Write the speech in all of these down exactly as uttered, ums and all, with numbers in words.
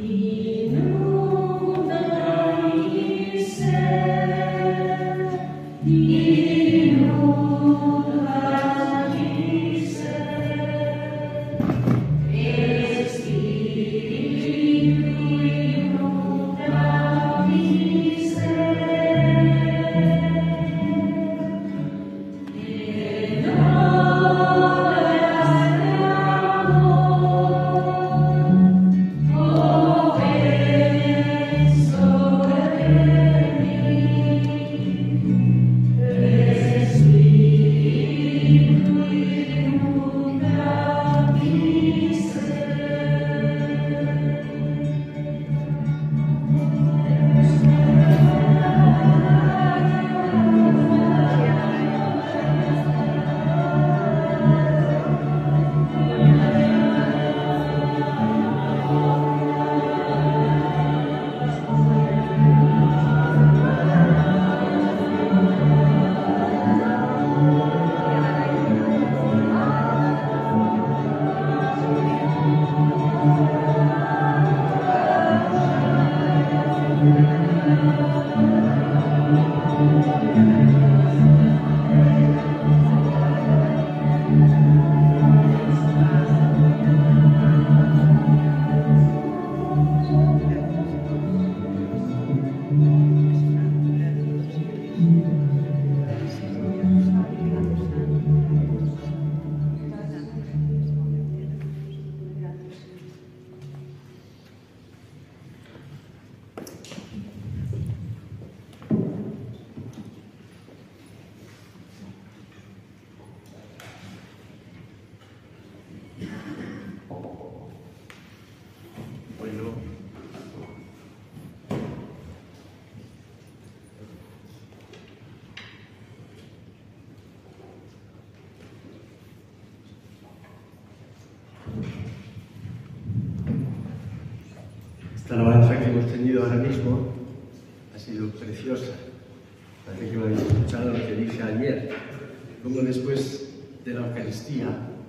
Esta alabanza que hemos tenido ahora mismo ha sido preciosa. Parece que me habéis escuchado lo que dije ayer, como después de la Eucaristía,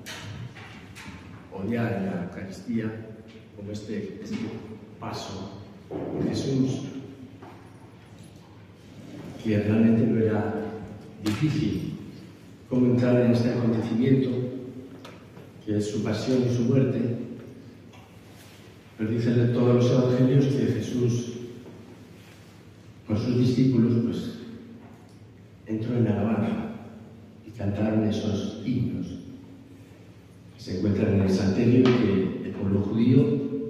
o ya en la Eucaristía, como este, este paso de Jesús, que realmente no era difícil, cómo entrar en este acontecimiento, que es su pasión y su muerte. Pero dicen en todos los evangelios que Jesús, con sus discípulos, pues entró en alabanza y cantaron esos himnos que se encuentran en el Salterio, que el pueblo judío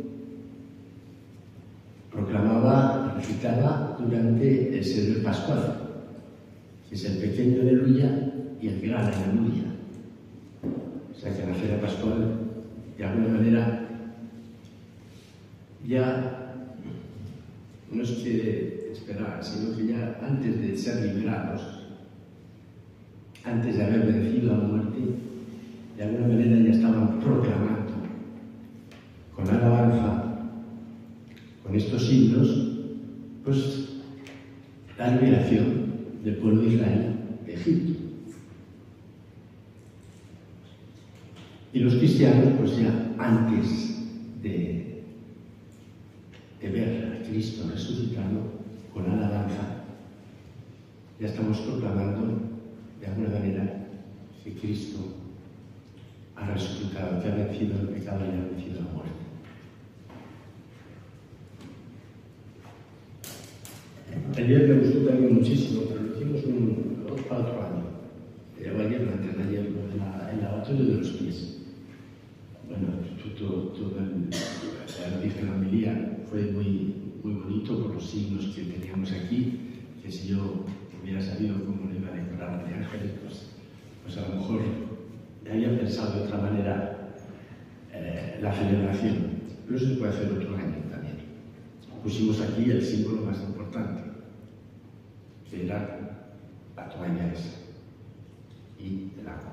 proclamaba, recitaba durante el Sedero Pascual, que es el pequeño aleluya y el gran aleluya. O sea que en la Feria Pascual, de alguna manera, ya no es que esperar, sino que ya antes de ser liberados, antes de haber vencido a la muerte, de alguna manera ya estaban proclamando con alabanza, con estos himnos, pues la liberación del pueblo de Israel de Egipto. Y los cristianos, pues ya antes de de ver a Cristo resucitado con alabanza, ya estamos proclamando de alguna manera que Cristo ha resucitado, que ha vencido el pecado y ha vencido la muerte. Ayer me gustó también muchísimo, pero lo hicimos un, para otro año. Llevo ayer, antes de ayer, en el lavatorio de los pies. Bueno, todo, todo el, la noticia de la homilía fue muy, muy bonito por los signos que teníamos aquí, que si yo hubiera sabido cómo lo iba a decorar de ángeles, pues, pues a lo mejor había pensado de otra manera eh, la celebración. Pero eso se puede hacer otro año también. Pusimos aquí el símbolo más importante, que era la toalla esa y el agua.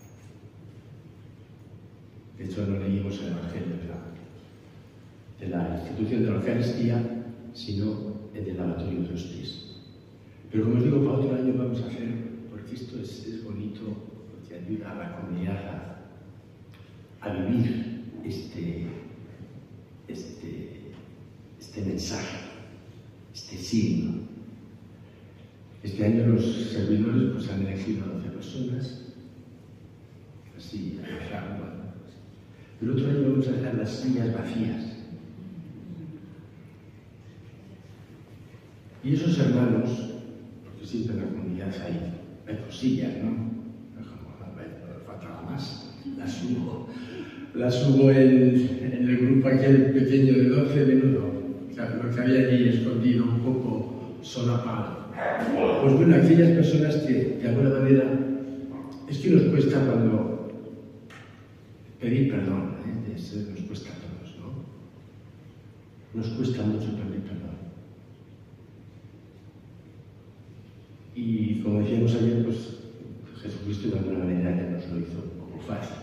De hecho, no leímos el Evangelio de la de la institución de la Eucaristía, sino en el lavatorio de los pies. Pero como os digo, para otro año vamos a hacer, porque esto es, es bonito, porque ayuda a la comunidad a, a vivir este, este, este mensaje, este signo. Este año los servidores pues, han elegido a doce personas, así, a dejar, bueno. El otro año vamos a dejar las sillas vacías. Y esos hermanos, porque siempre en la comunidad hay, hay cosillas, ¿no? Faltaba más, las subo. Las subo en, en el grupo aquel pequeño de doce, menudo. Claro, lo que había allí escondido, un poco solapado. Pues bueno, aquellas personas que de alguna manera es que nos cuesta cuando pedir perdón, ¿eh? Eso nos cuesta a todos, ¿no? Nos cuesta mucho pedir perdón. Y como decíamos ayer, pues Jesucristo de alguna manera ya nos lo hizo un poco fácil.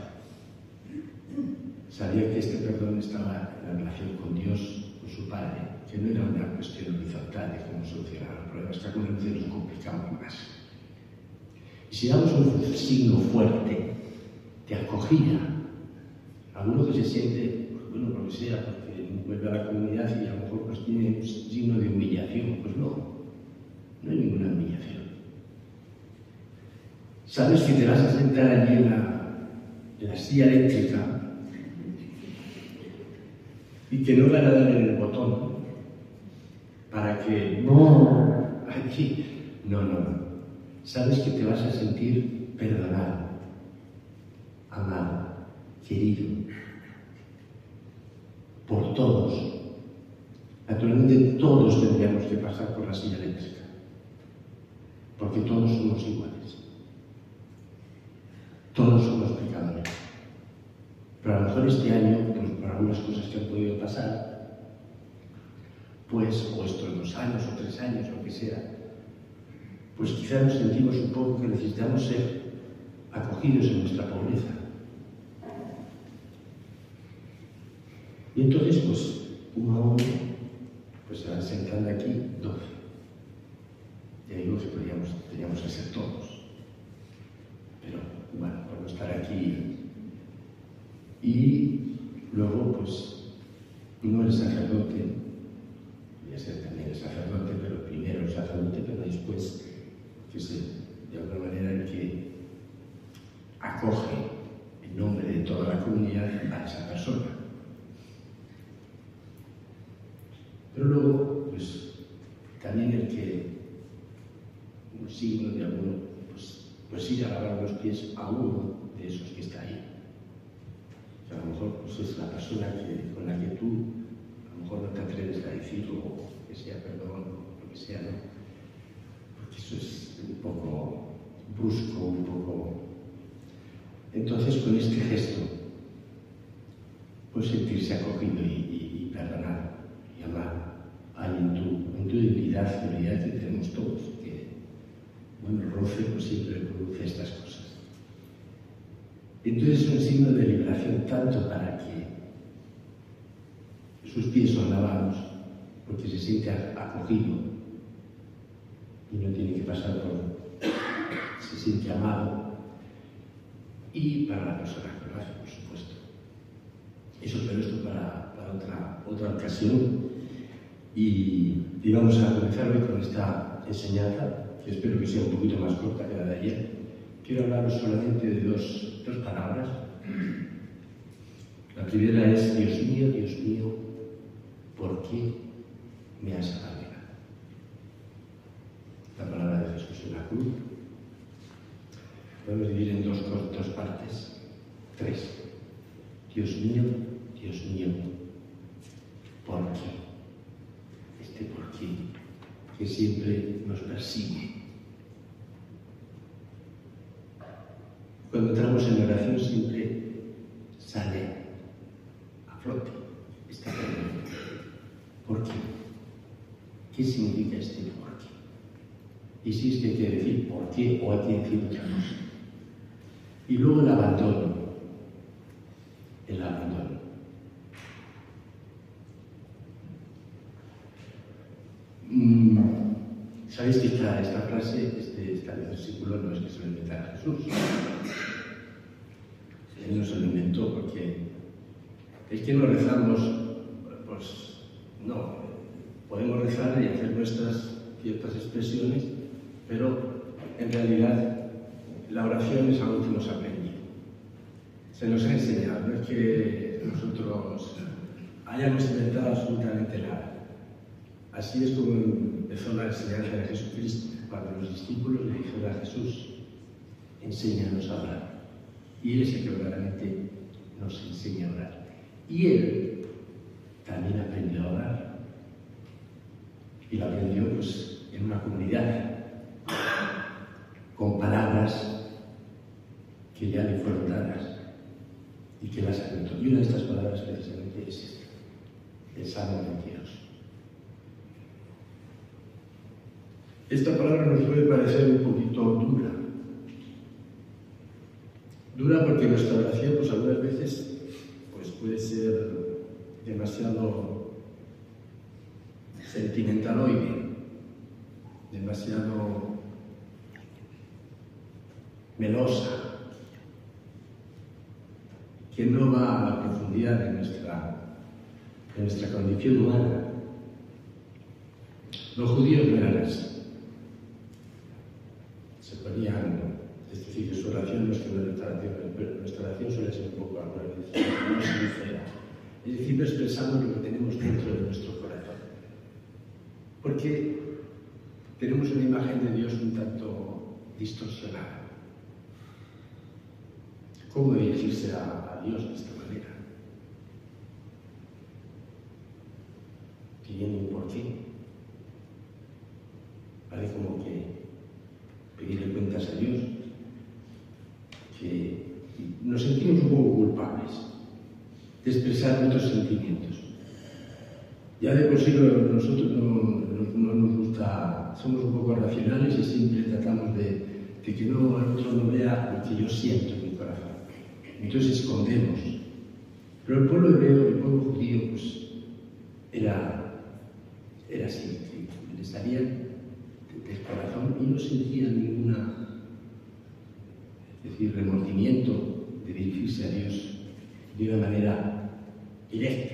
Sabía que este perdón estaba en la relación con Dios, con su Padre, que no era una cuestión horizontal de cómo solucionar los problemas, que algunas veces nos complicamos más. Y si damos un signo fuerte de acogida, alguno que se siente, pues bueno, por lo que sea, porque vuelve a la comunidad y a lo mejor pues, tiene un signo de humillación, pues no, no hay ninguna humillación. Sabes que te vas a sentar allí en la, en la silla eléctrica y que no van a dar en el botón para que no, aquí, no, no, no. Sabes que te vas a sentir perdonado, amado, querido, por todos. Naturalmente todos tendríamos que pasar por la silla eléctrica, porque todos somos iguales. Todos somos pecadores. Pero a lo mejor este año, pues, por algunas cosas que han podido pasar, pues, o estos dos años o tres años, lo que sea, pues quizá nos sentimos un poco que necesitamos ser acogidos en nuestra pobreza. Y entonces, pues, uno a uno, pues se van sentando aquí doce. Ya digo que podríamos, teníamos que ser todos. Pero, bueno, por no estar aquí. Y luego, pues, no el sacerdote, voy a ser también el sacerdote, pero primero el sacerdote, pero después, que es de alguna manera el que acoge en nombre de toda la comunidad a esa persona. Pero luego, pues, también el que, un signo de alguno, pues, pues ir a lavar los pies a uno de esos que está ahí. O sea, a lo mejor pues, es la persona que, con la que tú a lo mejor no te atreves a decirlo, o que sea perdón, o lo que sea, ¿no? Porque eso es un poco brusco, un poco... Entonces, con este gesto, pues sentirse acogido y, y, y perdonado y amado. Hay en tu, en tu dignidad, dignidad que tenemos todos, que, bueno, el roce pues, siempre produce estas cosas. Entonces es un signo de liberación tanto para que sus pies son lavados, porque se siente acogido y no tiene que pasar por... se siente amado, y para la persona que lo hace, por supuesto. Eso, pero esto para, para otra, otra ocasión. Y, y vamos a comenzar hoy con esta enseñanza, que espero que sea un poquito más corta que la de ayer. Quiero hablaros solamente de dos, dos palabras. La primera es: Dios mío, Dios mío, ¿por qué me has abandonado? La palabra de Jesús en la cruz. Podemos dividir en dos cortas partes. Tres. Dios mío, Dios mío, ¿por qué? Este por qué que siempre nos persigue. Cuando entramos en oración siempre sale a flote esta pregunta. ¿Por qué? ¿Qué significa este por qué? Y si es que hay que decir por qué o hay que decir otra cosa. Y luego el abandono. El abandono. Mm, ¿Sabéis que esta, esta frase, este, este versículo no es que se lo inventara Jesús? Él no se lo inventó porque es que no rezamos, pues no, podemos rezar y hacer nuestras ciertas expresiones, pero en realidad la oración es algo que nos ha aprendido. Se nos ha enseñado, no es que nosotros hayamos inventado absolutamente nada. Así es como empezó la enseñanza de Jesucristo, cuando los discípulos le dijeron a Jesús: enséñanos a orar. Y Él es el que verdaderamente nos enseña a orar. Y Él también aprendió a orar. Y lo aprendió pues en una comunidad, con palabras que ya le fueron dadas y que las aprendió. Y una de estas palabras precisamente es esta, el Salmo veintidós. Esta palabra nos puede parecer un poquito dura. Dura porque nuestra oración, pues algunas veces, pues puede ser demasiado sentimentaloide, demasiado melosa, que no va a la profundidad de nuestra, de nuestra condición humana. Los judíos no eran así. Se ponían, es decir, su oración no es que nuestra oración, pero nuestra oración suele ser un poco algunas veces no sincera. Es decir, no expresamos lo que tenemos dentro de nuestro corazón. Porque tenemos una imagen de Dios un tanto distorsionada. ¿Cómo dirigirse a, a Dios de esta manera? Pidiendo un porqué. Parece como que pedirle cuentas a Dios, que nos sentimos un poco culpables de expresar nuestros sentimientos. Ya de por sí nosotros no, no, no nos gusta, somos un poco racionales y siempre tratamos de, de que no, el otro no vea lo que yo siento en mi corazón. Entonces escondemos. Pero el pueblo hebreo, el pueblo judío, pues era, era así, les salían del corazón y no sentían ninguna, es decir, remordimiento de dirigirse a Dios de una manera directa.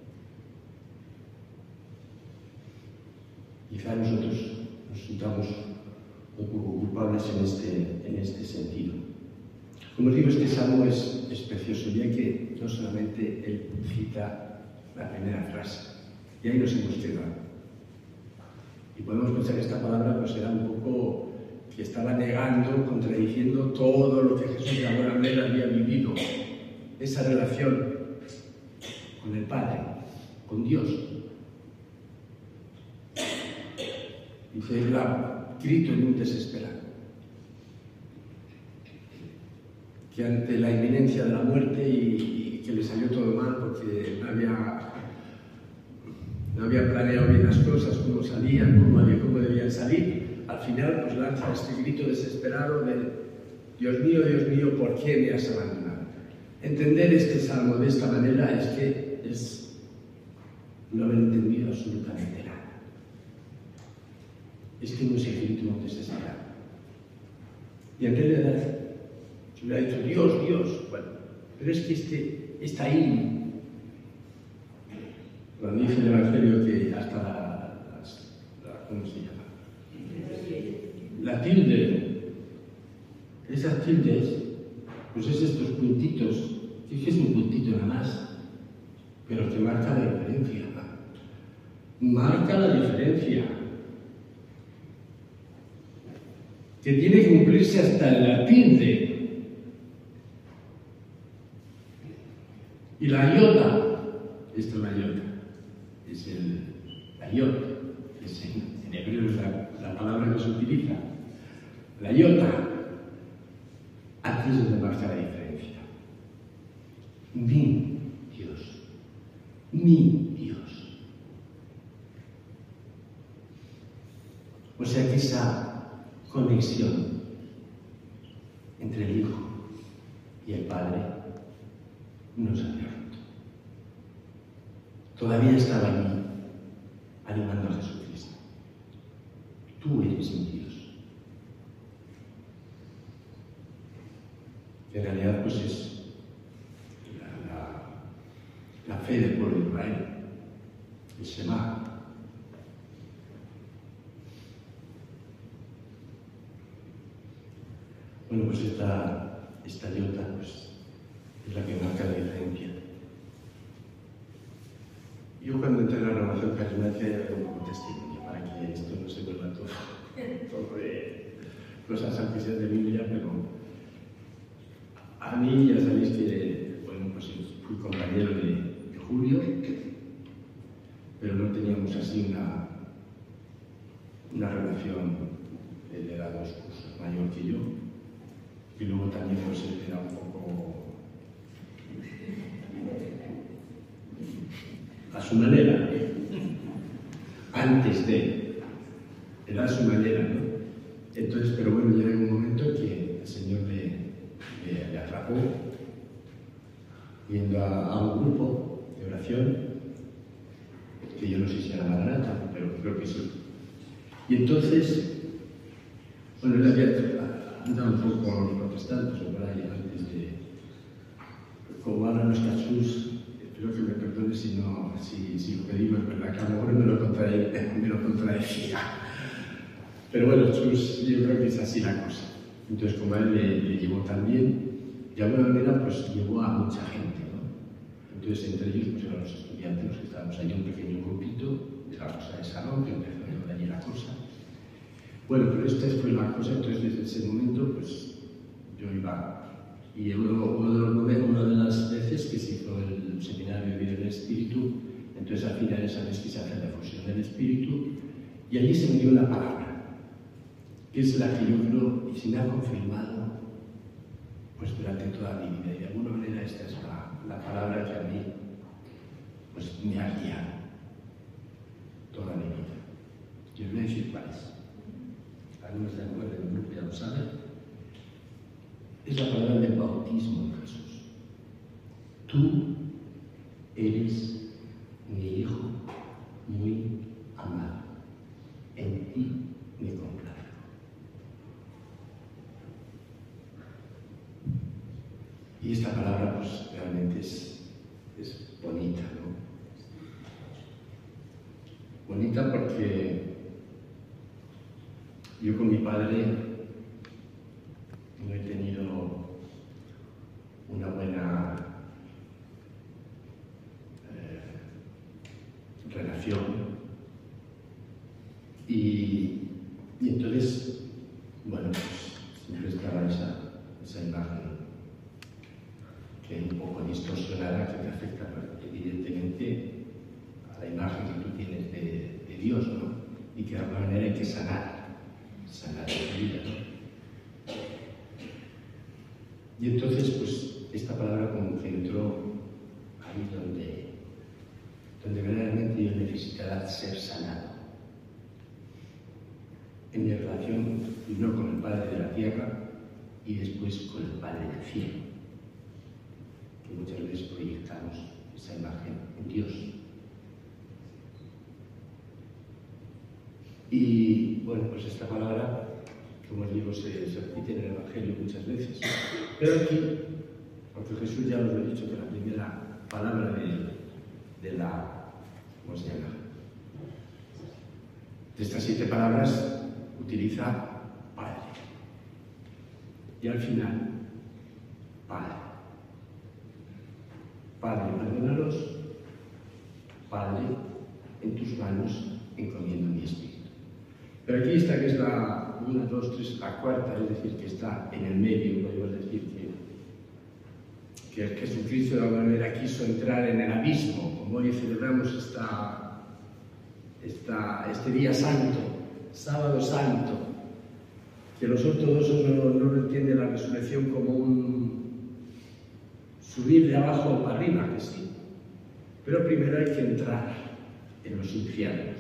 Quizá nosotros nos sintamos un poco culpables en este, en este sentido. Como os digo, este salmo es, es precioso, ya que no solamente él cita la primera frase, y ahí nos hemos quedado. Y podemos pensar que esta palabra pues, era un poco que estaba negando, contradiciendo todo lo que Jesús de alguna manera había vivido, esa relación con el Padre, con Dios. Dice, el grito en un desesperado, que ante la inminencia de la muerte y, y que le salió todo mal porque no había, no había planeado bien las cosas, cómo salían, cómo, había, cómo debían salir, al final pues lanza este grito desesperado de Dios mío, Dios mío, ¿por qué me has abandonado? Entender este salmo de esta manera es que es no haber entendido absolutamente nada. Es que no es el grito desesperado. Y en realidad se le ha dicho Dios, Dios, bueno, pero es que este está ahí. Cuando dice el Evangelio que hasta la, las, la ¿cómo se llama? La tilde, esas tildes, pues es estos puntitos, es que es un puntito nada más, pero que marca la diferencia. Marca la diferencia. Que tiene que cumplirse hasta en la tilde. Y la iota, esta es la iota, es el, la iota, es en, en hebreo es la, la palabra que se utiliza. La iota, aquí es donde marca la diferencia. Mi Dios, mi Dios. O sea que esa conexión entre el Hijo y el Padre no se había roto. Todavía estaba allí animando a Jesucristo. Tú eres mi Dios. En realidad, pues es la, la, la fe del pueblo de Israel, el Shema, Bueno, pues esta, esta iota pues, es la que marca la diferencia. Yo cuando entré en la renovación carismática ya era como testimonio para que esto no se vuelva todo, todo de cosas aunque sean de Biblia, pero a mí ya sabéis que, bueno, pues fui compañero de, de Julio, pero no teníamos así una, una relación. Él era dos cursos mayor que yo, y luego también pues él era un poco a su manera, antes de, era a su manera, ¿no? Entonces, pero bueno, llega un momento que el Señor le, le, le atrapó yendo a, a un grupo de oración, que yo no sé si era Maranatha, pero creo que sí. Y entonces, bueno, él había andado un poco con los protestantes o por ahí antes de, como hablan los cachús. Espero que me perdone si, no, si, si lo que digo es verdad, que a lo mejor me lo, contrae, me lo contradecía. Pero bueno, Chus, yo creo que es así la cosa. Entonces, como a él le, le llevó también, de alguna manera, pues llevó a mucha gente, ¿no? Entonces, entre ellos, pues eran los estudiantes, los que estábamos allí, un pequeño grupito de la cosa de salón, que empezó a ir allí la cosa. Bueno, pero esta fue la cosa, entonces desde ese momento, pues yo iba. Y uno, uno, de los momentos, una de las veces que se hizo el seminario de vida del Espíritu, entonces al final esa vez que se hace la fusión del Espíritu, y allí se me dio una palabra, que es la que yo creo y se me ha confirmado pues durante toda mi vida. Y de alguna manera esta es la, la palabra que a mí pues, me ha guiado toda mi vida. Y os voy a decir cuál es. Algunos de acuerdo en el grupo ya lo saben. Es la palabra del bautismo de Jesús. Tú eres mi Hijo muy amado. En ti me complazco. Y esta palabra, pues, realmente es, es bonita, ¿no? Bonita porque yo con mi padre no he tenido una buena eh, relación y, y entonces, bueno, pues siempre estaba esa, esa imagen que es un poco distorsionada, que te afecta evidentemente a la imagen que tú tienes de, de Dios, ¿no? Y que de alguna manera hay que sanar, sanar tu vida, ¿no? Y entonces, pues, esta palabra como que entró ahí donde, donde verdaderamente yo necesitaba ser sanado. En mi relación, primero con el Padre de la Tierra y después con el Padre del Cielo, que muchas veces proyectamos esa imagen en Dios. Y, bueno, pues esta palabra, como os digo, se, se repite en el Evangelio muchas veces. Pero aquí, porque Jesús ya os lo he dicho, que la primera palabra de, de la, ¿cómo se llama? De estas siete palabras utiliza Padre. Y al final, Padre. Padre, perdónalos. Padre, en tus manos encomiendo mi espíritu. Pero aquí está que es la una, dos, tres, la cuarta, es decir, que está en el medio, podemos decir que, que Jesucristo de alguna manera quiso entrar en el abismo, como hoy celebramos esta, esta, este día santo, sábado santo, que los ortodoxos no, no entienden la resurrección como un subir de abajo para arriba, que sí, pero primero hay que entrar en los infiernos.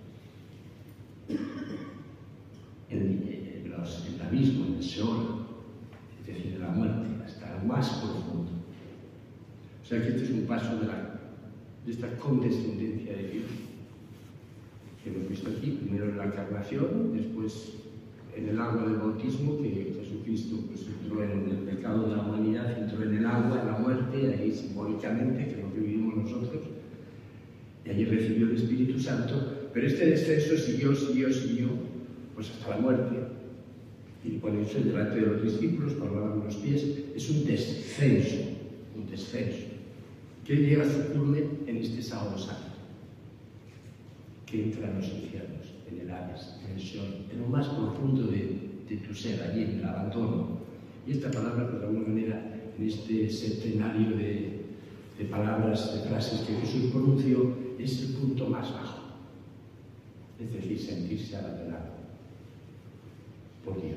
En, en, los, en el abismo, en el Seol, es decir, en la muerte, hasta lo más profundo. O sea que este es un paso de, la, de esta condescendencia de Dios que hemos visto aquí, primero en la encarnación, después en el agua del bautismo, que Jesucristo pues, entró en el pecado de la humanidad, entró en el agua, en la muerte, ahí simbólicamente, que es lo que vivimos nosotros, y allí recibió el Espíritu Santo, pero este descenso siguió, siguió, siguió, pues hasta la muerte. y ponerse delante de los discípulos para lavar los pies. Es un descenso, un descenso, que llega a su culmen en este sábado santo, que entra en los infiernos, en el Hades, en el Seol, en lo más profundo de, de tu ser, allí en el abandono. Y esta palabra, pues, de alguna manera, en este centenario de, de palabras, de frases que Jesús pronunció, es el punto más bajo. Es decir, sentirse abandonado por Dios.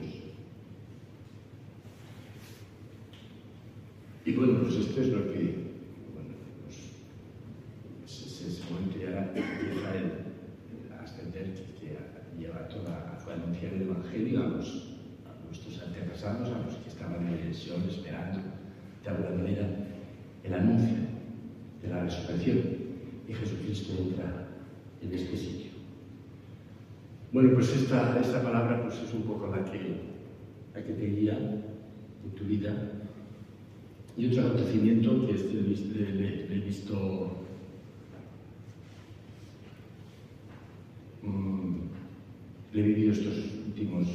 Y bueno, pues esto es lo que, bueno, pues, ese, ese momento ya empieza a ascender, que, que lleva toda a anunciar el Evangelio a, los, a nuestros antepasados, a los que estaban en el Seol esperando, de alguna manera, el anuncio de la resurrección. Y Jesucristo entra en este sitio. Bueno, pues esta, esta palabra pues es un poco la que, la que te guía en tu vida. Y otro acontecimiento que este le, le, le he visto mmm, le he vivido estos últimos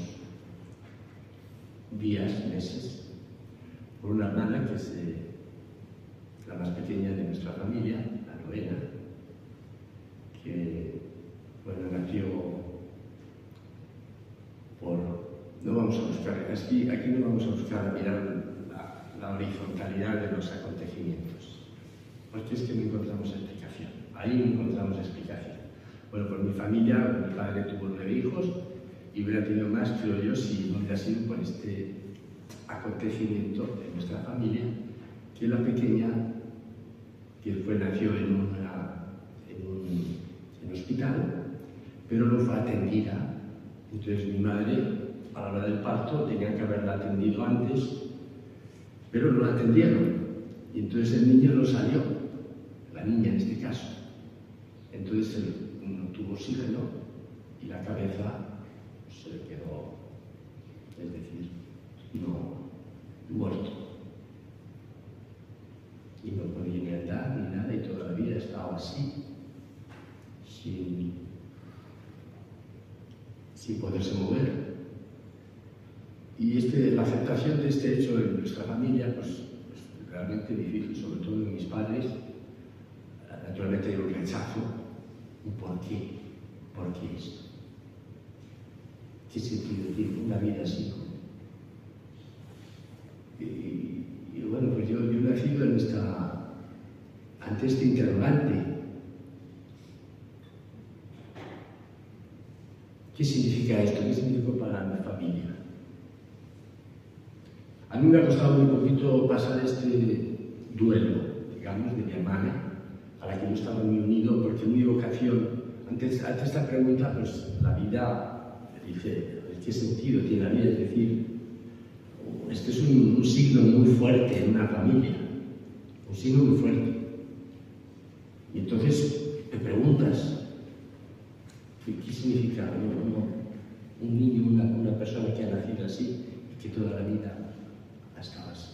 días, meses, por una hermana que es eh, la más pequeña de nuestra familia, la novena, que bueno, nació por... No vamos a buscar, aquí, aquí no vamos a buscar a mirar la, la horizontalidad de los acontecimientos, porque es que no encontramos explicación, ahí no encontramos explicación. Bueno, por mi familia, mi padre tuvo nueve hijos y hubiera tenido más, creo yo, si no hubiera sido por este acontecimiento de nuestra familia, que la pequeña, que fue, nació en, una, en, un, en un hospital, pero no fue atendida. Entonces mi madre, a la hora del parto, tenía que haberla atendido antes, pero no la atendieron. Y entonces el niño no salió, la niña en este caso. Entonces él no tuvo oxígeno y la cabeza se le quedó, es decir, no, muerto. Y no podía ni andar ni nada, y toda la vida estaba así, sin, sin poderse mover. Y este, la aceptación de este hecho en nuestra familia, pues, pues realmente difícil, sobre todo en mis padres. Naturalmente hay un rechazo. ¿Por qué? ¿Por qué esto? ¿Qué sentido tiene una vida así? Y, y bueno, pues yo, yo he nacido en esta, ante este interrogante. ¿Qué significa esto? ¿Qué significó para mi familia? A mí me ha costado muy poquito pasar este duelo, digamos, de mi hermana, a la que yo estaba muy unido, porque mi vocación, antes, ante esta pregunta, pues la vida, dice, ¿qué sentido tiene la vida? Es decir, este es un, un signo muy fuerte en una familia, un signo muy fuerte. Y entonces te preguntas, ¿qué, qué significa no, no, un niño, una, una persona que ha nacido así y que toda la vida ha estado así?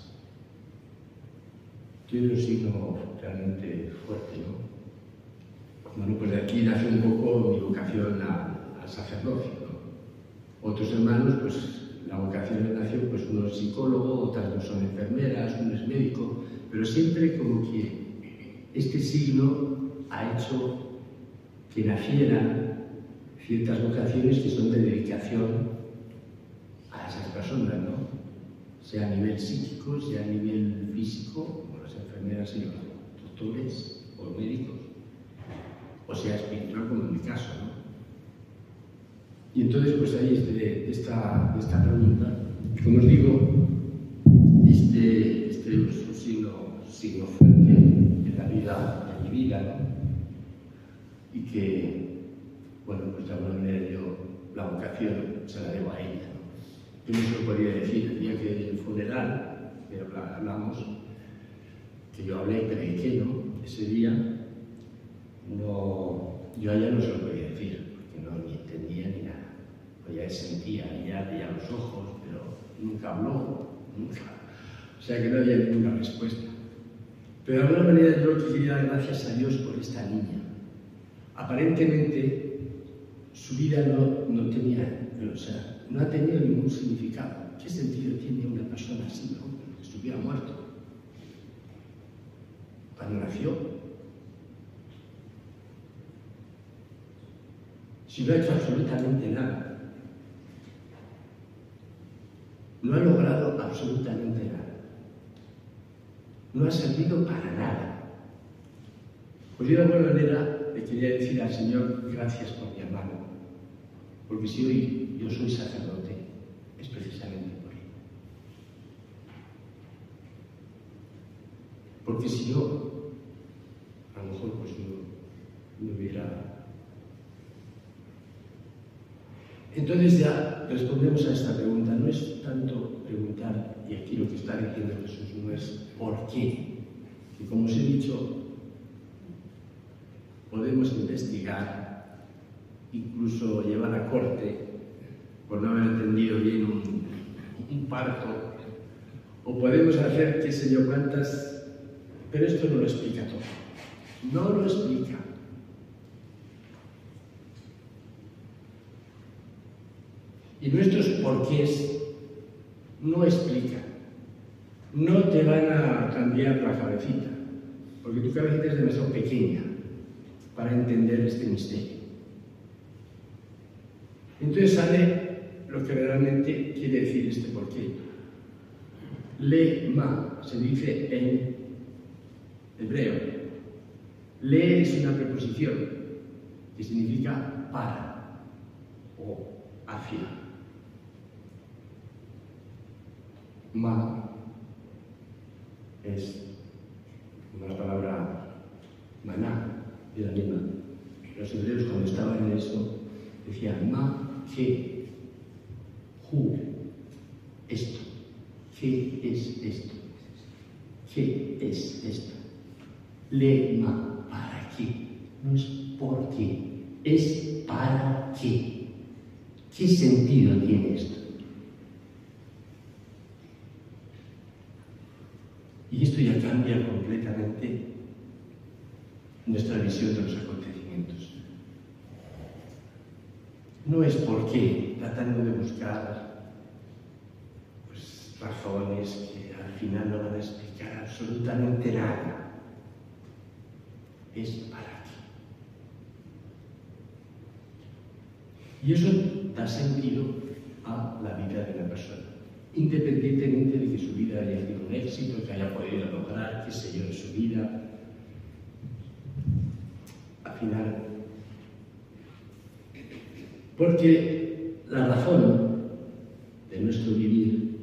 Tiene un signo realmente fuerte, ¿no? Bueno, pues de aquí nace un poco mi vocación al, al sacerdocio, ¿no? Otros hermanos, pues la vocación de nació, pues uno es psicólogo, otras dos son enfermeras, uno es médico, pero siempre como que este signo ha hecho que nacieran ciertas vocaciones que son de dedicación a esas personas, ¿no? Sea a nivel psíquico, sea a nivel físico, como las enfermeras y los doctores o los médicos, o sea espiritual, como en mi caso, ¿no? Y entonces, pues ahí es de esta, esta pregunta. Como os digo, este, este es un signo, signo fuerte en la vida, en mi vida, ¿no? Y que, bueno, pues de alguna manera yo la vocación se la debo a ella, ¿no? Yo no se lo podría decir el día que el funeral, que hablamos, que yo hablé y prediqué, ¿no? Ese día, no, yo a ella no se lo podía decir, porque no ni entendía ni nada. Pues ya sentía, ya veía los ojos, pero nunca habló, nunca. O sea que no había ninguna respuesta. Pero de alguna manera yo quería dar gracias a Dios por esta niña. Aparentemente, su vida no, no tenía o sea, no ha tenido ningún significado. ¿Qué sentido tiene una persona así, ¿no? Que estuviera muerto cuando nació? Si no ha hecho absolutamente nada, no ha logrado absolutamente nada, no ha servido para nada. Pues yo de alguna manera le quería decir al Señor, gracias por mi hermano, porque si hoy yo soy sacerdote, es precisamente por él. Porque si no, a lo mejor pues no, no hubiera... Entonces ya respondemos a esta pregunta. No es tanto preguntar, y aquí lo que está diciendo Jesús no es ¿por qué? Que como os he dicho, podemos investigar, incluso llevar a corte por no haber entendido bien un, un parto, o podemos hacer qué sé yo cuántas, pero esto no lo explica todo. No lo explica. Y nuestros porqués no explican, no te van a cambiar la cabecita, porque tu cabecita es demasiado pequeña para entender este misterio. Entonces sale lo que realmente quiere decir este porqué. Le ma, se dice en hebreo. Le es una preposición que significa para o hacia. Ma es una palabra maná, de la misma. Los hebreos cuando estaban en eso decían ma, que, hu, esto. ¿Qué es esto? ¿Qué es esto? Le ma, ¿para qué? No es por qué, es para qué. ¿Qué sentido tiene esto? Y esto ya cambia completamente nuestra visión de los acontecimientos. No es por qué, tratando de buscar pues, razones que al final no van a explicar absolutamente nada. Es para qué. Y eso da sentido a la vida de la persona, independientemente de que su vida haya sido un éxito, que haya podido lograr, qué sé yo, en su vida. Al final, porque la razón de nuestro vivir,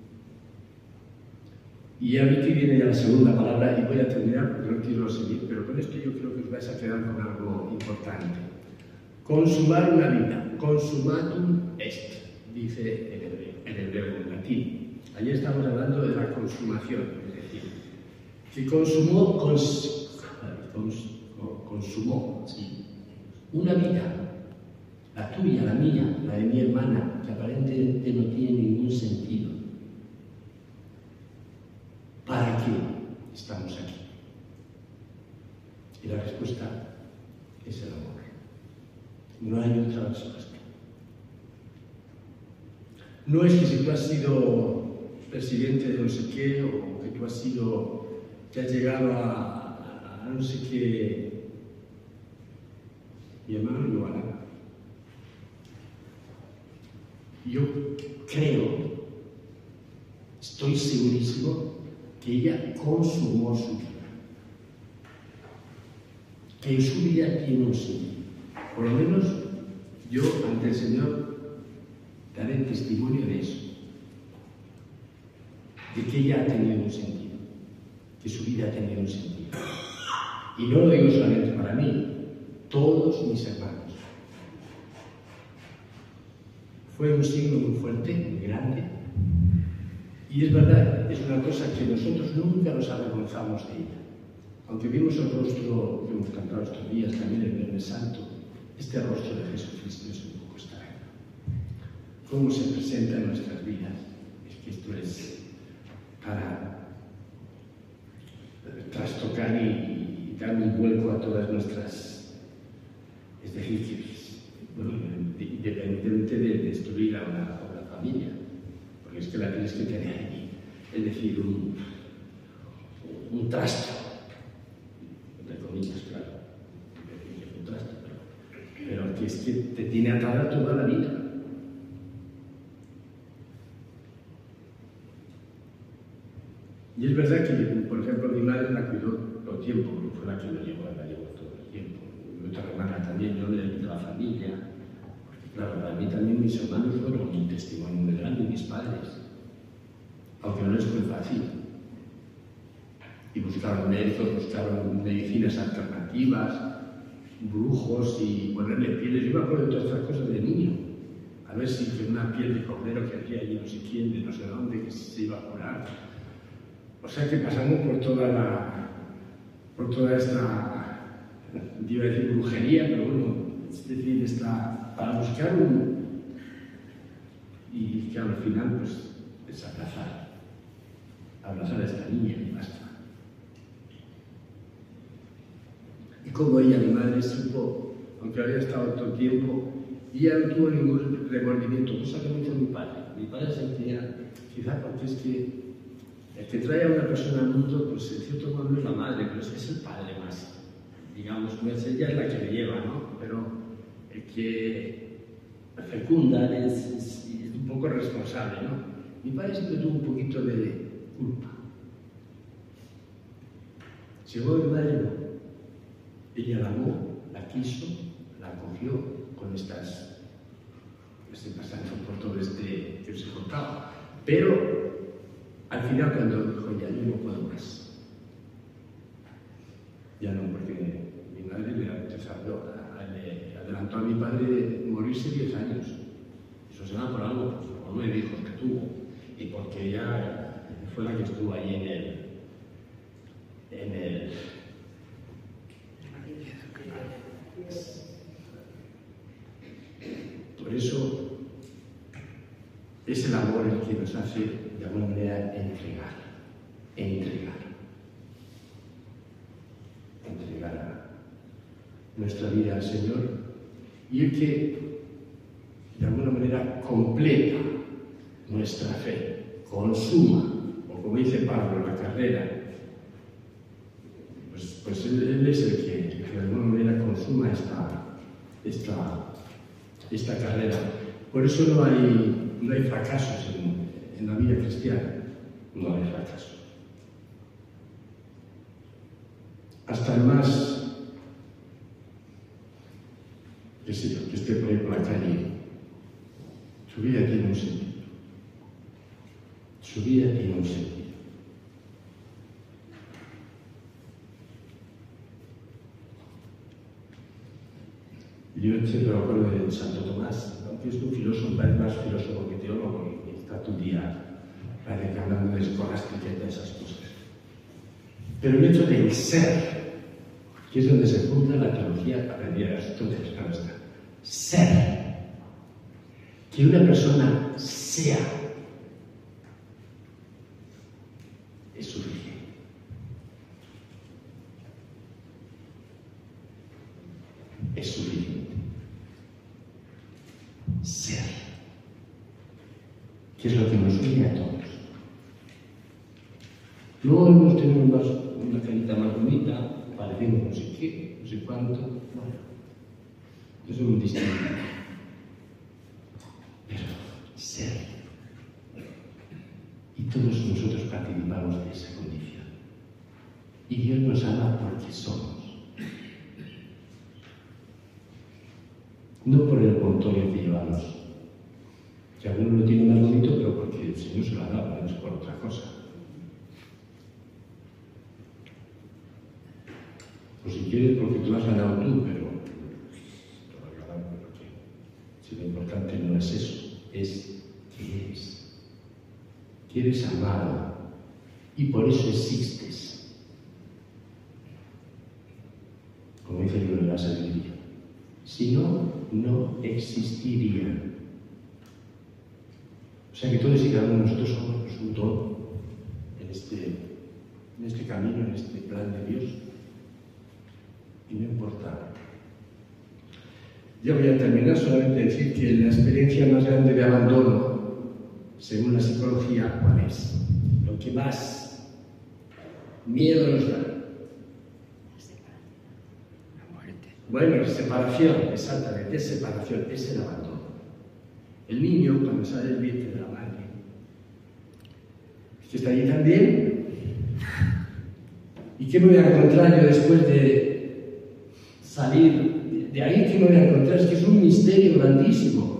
y aquí viene ya la segunda palabra, y voy a terminar porque no quiero seguir, pero con esto yo creo que os vais a quedar con algo importante. Consumar una vida, consumatum est, dice el hebreo, el hebreo en latín. Allí estamos hablando de la consumación, es decir, que consumó, cons, cons, consumó, sí, una vida, la tuya, la mía, la de mi hermana, que aparentemente no tiene ningún sentido. ¿Para qué estamos aquí? Y la respuesta es el amor. No hay otra respuesta. No es que si tú has sido presidente de no sé qué, o que tú has sido, que has llegado a, a, a no sé qué. Mi hermano no hará. Yo creo, estoy segurísimo, que ella consumó su vida. Que su vida tiene un sentido. Por lo menos yo ante el Señor daré testimonio de eso. De que ella ha tenido un sentido. Que su vida ha tenido un sentido. Y no lo digo solamente para mí, todos mis hermanos. Fue un signo muy fuerte, muy grande. Y es verdad, es una cosa que nosotros nunca nos avergonzamos de ella. Aunque vimos el rostro que hemos cantado estos días, también el Viernes Santo, este rostro de Jesucristo es un poco extraño. ¿Cómo se presenta en nuestras vidas? Es que esto es para trastocar y, y dar un vuelco a todas nuestras... Es decir, que, bueno, independientemente de, de estos a una, a una familia, porque es que la tienes que tener ahí, es decir, un, un trasto, entre comillas, claro, un trasto, pero, pero que es que te tiene atada toda la vida. Y es verdad que, por ejemplo, mi madre la cuidó todo el tiempo, porque fue la que lo llevó, la llevó todo el tiempo. Mi otra hermana también, yo le de la familia. Porque, claro, para mí también mis hermanos fueron un testimonio muy grande, mis padres. Aunque no les fue fácil. Y buscaron médicos, buscaron medicinas alternativas, brujos y ponerle pieles. Yo me acuerdo de todas estas cosas de niño. A ver si que una piel de cordero que hacía allí no sé quién, de no sé dónde, que se iba a curar. O sea que pasamos por toda la, por toda esta, iba a decir brujería, pero bueno, es decir, esta, para buscar un, y que al final pues es abrazar, abrazar a esta niña y basta. Y como ella, mi madre, supo, aunque había estado todo el tiempo, y ella no tuvo ningún remordimiento, cosa que no hizo mi padre. Mi padre sentía, quizá porque es que el que trae a una persona al mundo, pues en cierto modo no es la madre, pero es que es el padre más. Digamos, pues ella es la que le lleva, ¿no? Pero el que fecunda es, es, es un poco responsable, ¿no? Mi padre siempre tuvo un poquito de culpa. Llegó mi madre, no. Ella la amó, la quiso, la acogió con estas, este pasando por todo este que os he contado. Pero al final, cuando dijo, ya yo no puedo más, ya no, porque mi madre le, le adelantó a mi padre morirse diez años. Eso se va por algo, por nueve hijos que tuvo, y porque ella fue la que estuvo ahí en el. En el por eso es el amor el que nos hace de alguna manera entregar, entregar, entregar a nuestra vida al Señor, y el que de alguna manera completa nuestra fe, consuma, o como dice Pablo, la carrera, pues, pues él, él es el que, el que de alguna manera consuma esta, esta, esta carrera. Por eso no hay, no hay fracasos en En la vida cristiana no hay fracaso. Hasta el más, que, sé, que esté por ahí por la calle, su vida tiene un sentido. Su vida tiene un sentido. Yo siempre me acuerdo de Santo Tomás, aunque es un filósofo, es más filósofo que teólogo, y está todo el día hablando de escolástica y de esas cosas. Pero el hecho del ser, que es donde se junta la teología aprendida de Aristóteles, claro está. Ser. Que una persona sea es suficiente. Es suficiente. Ser. Que es lo que nos une a todos. Luego hemos tenido más, una carita más bonita, parecemos no sé qué, no sé cuánto. Bueno, eso es un distinto. Pero ser. Y todos nosotros participamos de esa condición. Y Dios nos ama porque somos. No por el contorno que llevamos. Que alguno lo tiene más bonito, pero porque el Señor se lo ha dado, no es por otra cosa. O si quieres, porque tú lo has ganado tú, pero te lo has ganado porque si lo importante no es eso, es que eres. Que eres amado y por eso existes. Como dice el libro de la sabiduría. Si no, no existiría. O sea que todos y cada uno de nosotros somos pues, un todo en este, en este camino, en este plan de Dios. Y no importa. Yo voy a terminar solamente decir que la experiencia más grande de abandono, según la psicología, ¿cuál es? Lo que más miedo nos da. La muerte. Bueno, separación, exactamente, es separación, es el abandono. El niño, cuando sale del vientre de la madre, que está allí también, ¿y qué me voy a encontrar yo después de salir de ahí? ¿Qué me voy a encontrar? Es que es un misterio grandísimo.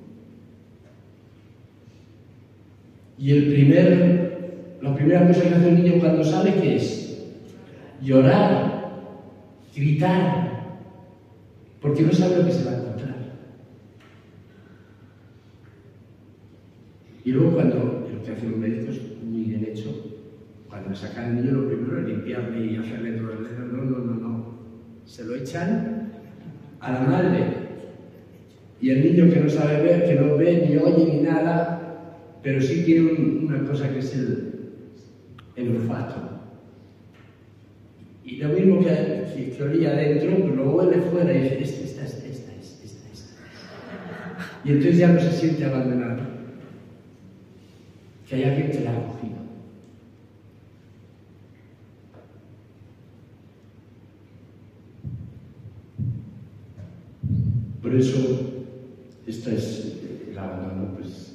Y el primer, la primera cosa que hace el niño cuando sale, ¿qué es? Llorar, gritar, porque no sabe lo que se va a encontrar. Y luego cuando, lo que hacen los médicos, muy bien hecho, cuando le sacan al niño, lo primero es limpiarle y hacerle todo el dedo. No, no, no, no. Se lo echan a la madre. Y el niño que no sabe ver, que no ve, ni oye, ni nada, pero sí tiene un, una cosa que es el, el olfato. Y lo mismo que, que, que olía adentro, pues lo huele fuera y dice, esta, esta, esta, esta, esta, esta, esta. Y entonces ya no se siente abandonado. Que hay alguien que la ha cogido. Por eso, esta es el abandono, pues.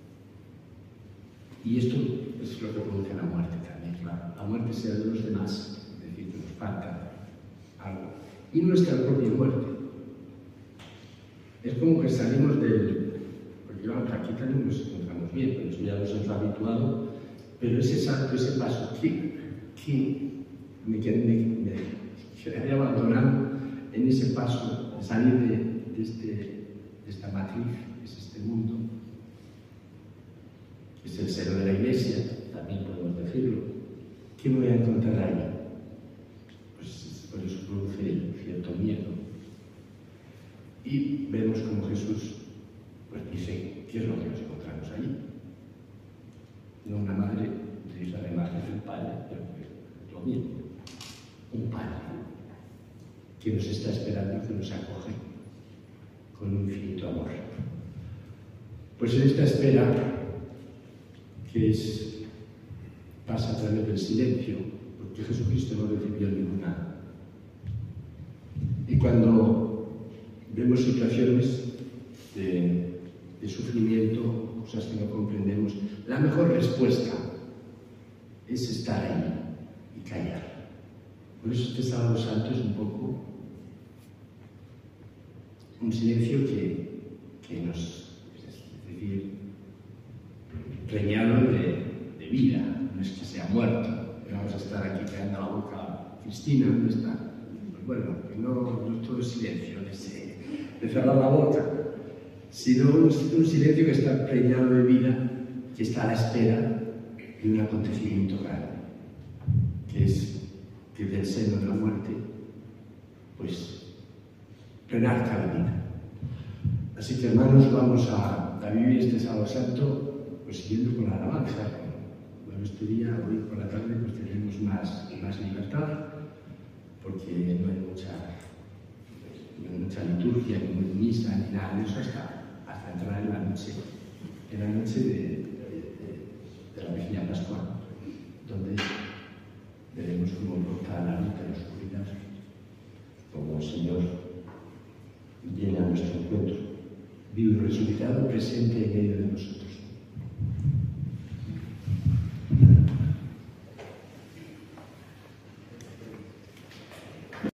Y esto es lo que produce la muerte también, claro. La muerte sea de los demás, es decir, que nos falta algo. Y nuestra propia muerte. Es como que salimos del. Porque vamos, aquí también nos encontramos bien, pero eso ya nos hemos habituado. Pero ese salto, ese paso, que, que me quedé, me, me quedé abandonado en ese paso de salir de, de, este, de esta matriz, es este mundo. Es el seno de la iglesia, también podemos decirlo. ¿Qué me voy a encontrar ahí? Pues por eso produce cierto miedo. Y vemos como Jesús pues, dice, ¿qué es lo que nos encontramos allí? No una madre, utiliza la imagen del padre, pero es lo mismo. Un padre que nos está esperando, que nos acoge con un infinito amor. Pues en esta espera, que es, pasa a través del silencio, porque Jesucristo no recibió ninguna. Y cuando vemos situaciones de, de sufrimiento, cosas que no comprendemos, la mejor respuesta es estar ahí y callar. Por eso este Sábado Santo es un poco un silencio que, que nos, es decir, preñado de, de vida, no es que sea muerto, que vamos a estar aquí callando la boca. Cristina, ¿dónde está? Pues bueno, que no, no es todo silencio de, ese, de cerrar la boca, sino un, un silencio que está preñado de vida, que está a la espera de un acontecimiento grande, que es que del seno de la muerte, pues, renazca la vida. Así que, hermanos, vamos a, a vivir este Sábado Santo pues siguiendo con la alabanza. Bueno, este día, hoy por la tarde, pues tenemos más, más libertad, porque no hay mucha, no hay mucha liturgia, ni misa, ni nada de eso, hasta, hasta entrar en la noche, en la noche de, de, de, de la vigilia pascual, donde veremos cómo brota la luz de la oscuridad, como el Señor viene a nuestro encuentro, vivo y resucitado, presente en medio de nosotros.